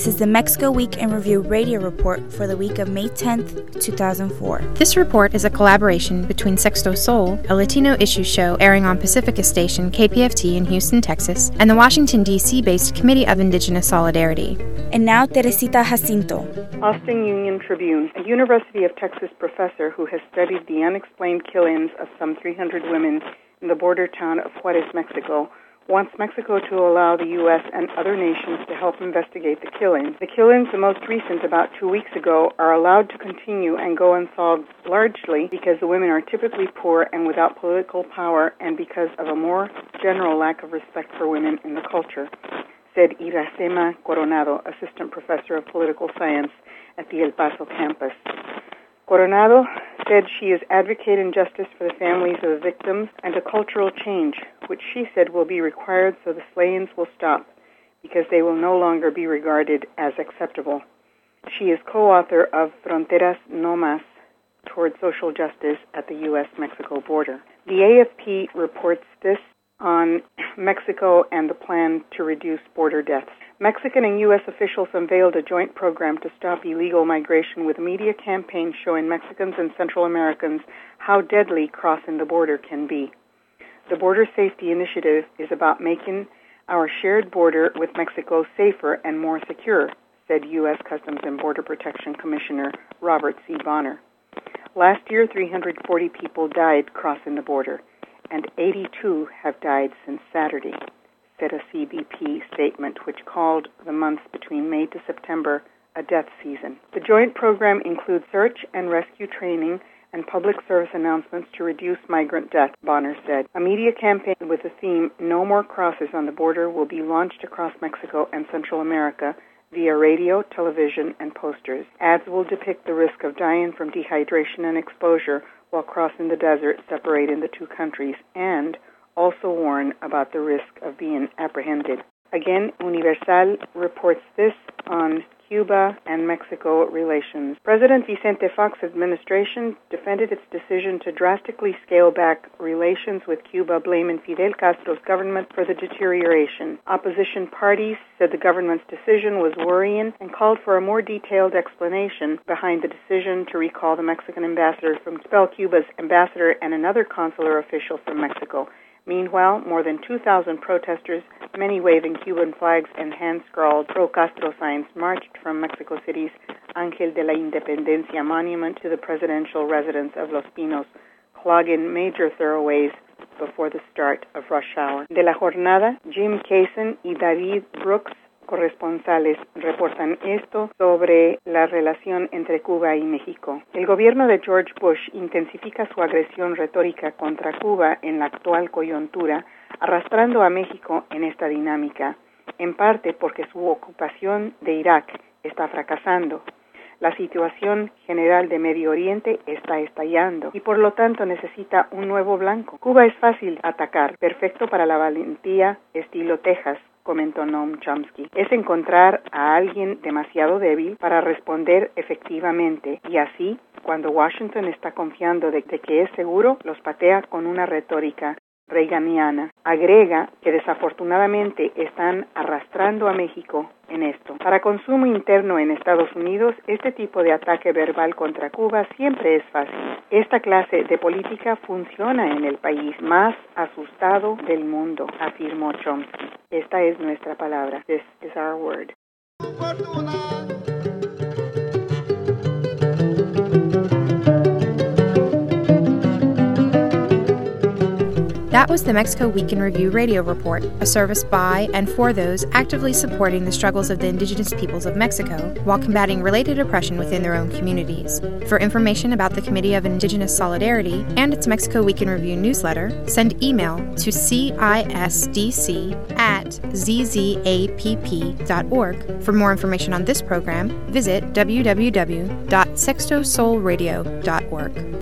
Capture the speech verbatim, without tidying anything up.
This is the Mexico Week in Review radio report for the week of May tenth, two thousand four. This report is a collaboration between Sexto Sol, a Latino issue show airing on Pacifica Station K P F T in Houston, Texas, and the Washington, D C-based Committee of Indigenous Solidarity. And now, Teresita Jacinto. Austin Union Tribune, a University of Texas professor who has studied the unexplained killings of some three hundred women in the border town of Juarez, Mexico, wants Mexico to allow the U S and other nations to help investigate the killings. The killings, the most recent about two weeks ago, are allowed to continue and go unsolved largely because the women are typically poor and without political power and because of a more general lack of respect for women in the culture, said Iracema Coronado, assistant professor of political science at the El Paso campus. Coronado said she is advocating justice for the families of the victims and a cultural change, which she said will be required so the slayings will stop because they will no longer be regarded as acceptable. She is co-author of Fronteras No Más Toward Social Justice at the U S Mexico border. The A F P reports this on Mexico and the plan to reduce border deaths. Mexican and U S officials unveiled a joint program to stop illegal migration with a media campaign showing Mexicans and Central Americans how deadly crossing the border can be. The Border Safety Initiative is about making our shared border with Mexico safer and more secure, said U S Customs and Border Protection Commissioner Robert C. Bonner. Last year, three hundred forty people died crossing the border, and eighty-two have died since Saturday, said a C B P statement which called the months between May to September a death season. The joint program includes search and rescue training and public service announcements to reduce migrant death, Bonner said. A media campaign with the theme No More Crosses on the Border will be launched across Mexico and Central America via radio, television, and posters. Ads will depict the risk of dying from dehydration and exposure while crossing the desert separating the two countries, and also warn about the risk of being apprehended. Again, Universal reports this on Cuba and Mexico relations. President Vicente Fox's administration defended its decision to drastically scale back relations with Cuba, blaming Fidel Castro's government for the deterioration. Opposition parties said the government's decision was worrying and called for a more detailed explanation behind the decision to recall the Mexican ambassador from expel Cuba's ambassador and another consular official from Mexico. Meanwhile, more than two thousand protesters, many waving Cuban flags and hand-scrawled pro-Castro signs, marched from Mexico City's Ángel de la Independencia monument to the presidential residence of Los Pinos, clogging major thoroughways before the start of rush hour. De la jornada, Jim Kaysen y David Brooks, corresponsales, reportan esto sobre la relación entre Cuba y México. El gobierno de George Bush intensifica su agresión retórica contra Cuba en la actual coyuntura, arrastrando a México en esta dinámica, en parte porque su ocupación de Irak está fracasando. La situación general de Medio Oriente está estallando y por lo tanto necesita un nuevo blanco. Cuba es fácil atacar, perfecto para la valentía estilo Texas, comentó Noam Chomsky. Es encontrar a alguien demasiado débil para responder efectivamente y así, cuando Washington está confiando de, de que es seguro, los patea con una retórica reaganiana. Agrega que desafortunadamente están arrastrando a México en esto. Para consumo interno en Estados Unidos, este tipo de ataque verbal contra Cuba siempre es fácil. Esta clase de política funciona en el país más asustado del mundo, afirmó Chomsky. Esta es nuestra palabra. This is our word. That was the Mexico Week in Review radio report, a service by and for those actively supporting the struggles of the indigenous peoples of Mexico while combating related oppression within their own communities. For information about the Committee of Indigenous Solidarity and its Mexico Week in Review newsletter, send email to C I S D C at z z a p p dot org. For more information on this program, visit w w w dot sexto sol radio dot org.